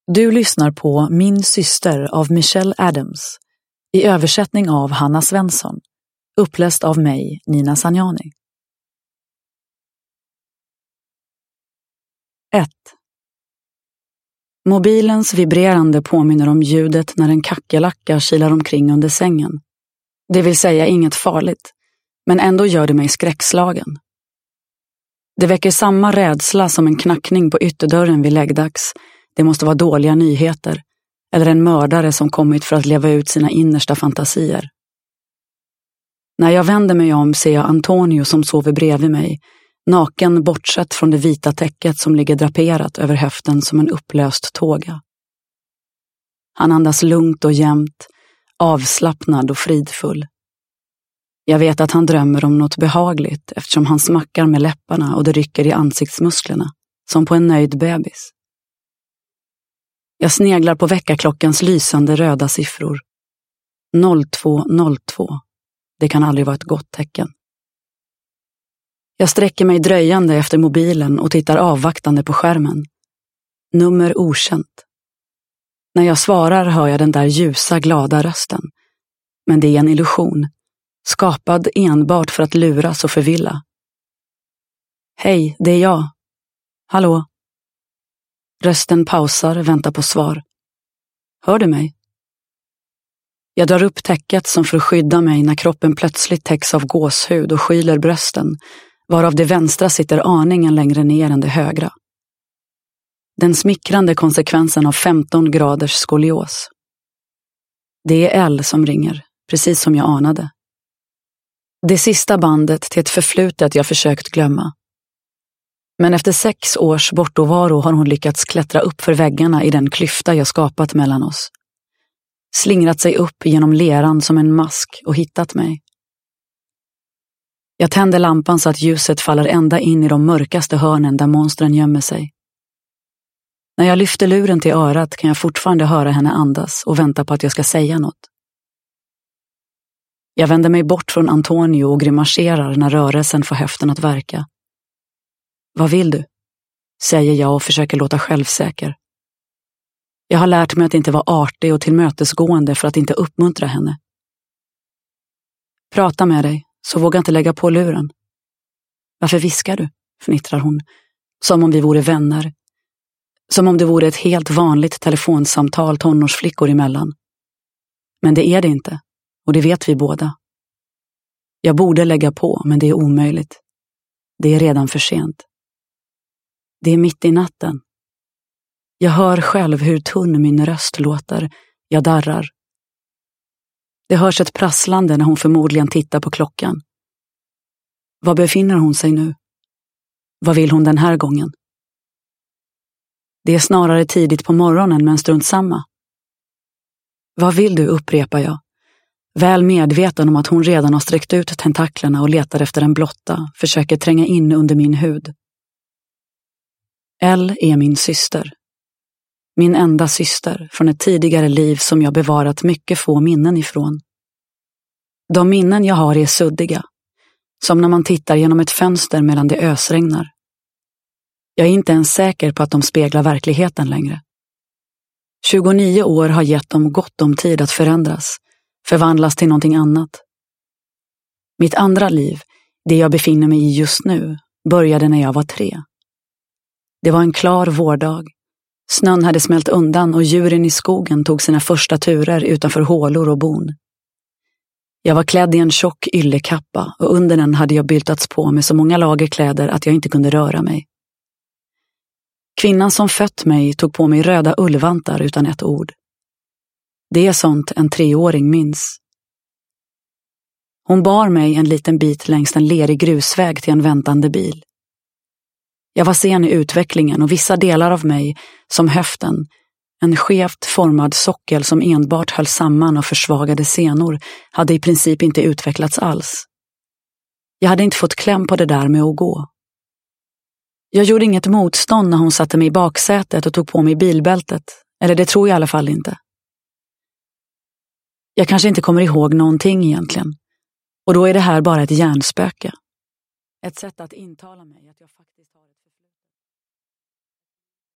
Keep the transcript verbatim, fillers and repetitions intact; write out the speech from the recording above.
Du lyssnar på Min syster av Michelle Adams i översättning av Hanna Svensson, uppläst av mig, Nina Sanjani. ett. Mobilens vibrerande påminner om ljudet när en kackerlacka kilar omkring under sängen. Det vill säga inget farligt, men ändå gör det mig skräckslagen. Det väcker samma rädsla som en knackning på ytterdörren vid läggdags. Det måste vara dåliga nyheter, eller en mördare som kommit för att leva ut sina innersta fantasier. När jag vänder mig om ser jag Antonio som sover bredvid mig, naken bortsett från det vita täcket som ligger draperat över höften som en upplöst tåga. Han andas lugnt och jämnt, avslappnad och fridfull. Jag vet att han drömmer om något behagligt eftersom han smackar med läpparna och det rycker i ansiktsmusklerna, som på en nöjd bebis. Jag sneglar på väckarklockans lysande röda siffror. noll två noll två. Det kan aldrig vara ett gott tecken. Jag sträcker mig dröjande efter mobilen och tittar avvaktande på skärmen. Nummer okänt. När jag svarar hör jag den där ljusa, glada rösten. Men det är en illusion, skapad enbart för att luras och förvilla. Hej, det är jag. Hallå? Rösten pausar, väntar på svar. Hör du mig? Jag drar upp täcket som för att skydda mig när kroppen plötsligt täcks av gåshud och skyler brösten, varav det vänstra sitter aningen längre ner än det högra. Den smickrande konsekvensen av femton graders skolios. Det är L som ringer, precis som jag anade. Det sista bandet till ett förflutet jag försökt glömma. Men efter sex års bortovaro har hon lyckats klättra upp för väggarna i den klyfta jag skapat mellan oss. Slingrat sig upp genom leran som en mask och hittat mig. Jag tänder lampan så att ljuset faller ända in i de mörkaste hörnen där monstren gömmer sig. När jag lyfter luren till örat kan jag fortfarande höra henne andas och vänta på att jag ska säga något. Jag vänder mig bort från Antonio och grimaserar när rörelsen får höften att verka. Vad vill du? Säger jag och försöker låta självsäker. Jag har lärt mig att inte vara artig och tillmötesgående för att inte uppmuntra henne. Prata med dig, så våga inte lägga på luren. Varför viskar du? Fnittrar hon, som om vi vore vänner. Som om det vore ett helt vanligt telefonsamtal tonårsflickor emellan. Men det är det inte, och det vet vi båda. Jag borde lägga på, men det är omöjligt. Det är redan för sent. Det är mitt i natten. Jag hör själv hur tunn min röst låter. Jag darrar. Det hörs ett prasslande när hon förmodligen tittar på klockan. Var befinner hon sig nu? Vad vill hon den här gången? Det är snarare tidigt på morgonen, men strunt samma. Vad vill du, upprepar jag. Väl medveten om att hon redan har sträckt ut tentaklerna och letar efter en blotta, försöker tränga in under min hud. L är min syster. Min enda syster från ett tidigare liv som jag bevarat mycket få minnen ifrån. De minnen jag har är suddiga, som när man tittar genom ett fönster medan det ösregnar. Jag är inte ens säker på att de speglar verkligheten längre. tjugonio år har gett dem gott om tid att förändras, förvandlas till någonting annat. Mitt andra liv, det jag befinner mig i just nu, började när jag var tre. Det var en klar vårdag. Snön hade smält undan och djuren i skogen tog sina första turer utanför hålor och bon. Jag var klädd i en tjock yllekappa och under den hade jag byltats på med så många lager kläder att jag inte kunde röra mig. Kvinnan som fött mig tog på mig röda ullvantar utan ett ord. Det är sånt en treåring minns. Hon bar mig en liten bit längs en lerig grusväg till en väntande bil. Jag var sen i utvecklingen och vissa delar av mig, som höften, en skevt formad sockel som enbart höll samman av försvagade senor, hade i princip inte utvecklats alls. Jag hade inte fått kläm på det där med att gå. Jag gjorde inget motstånd när hon satte mig i baksätet och tog på mig bilbältet, eller det tror jag i alla fall inte. Jag kanske inte kommer ihåg någonting egentligen, och då är det här bara ett hjärnspöke. Ett sätt att intala mig att jag faktiskt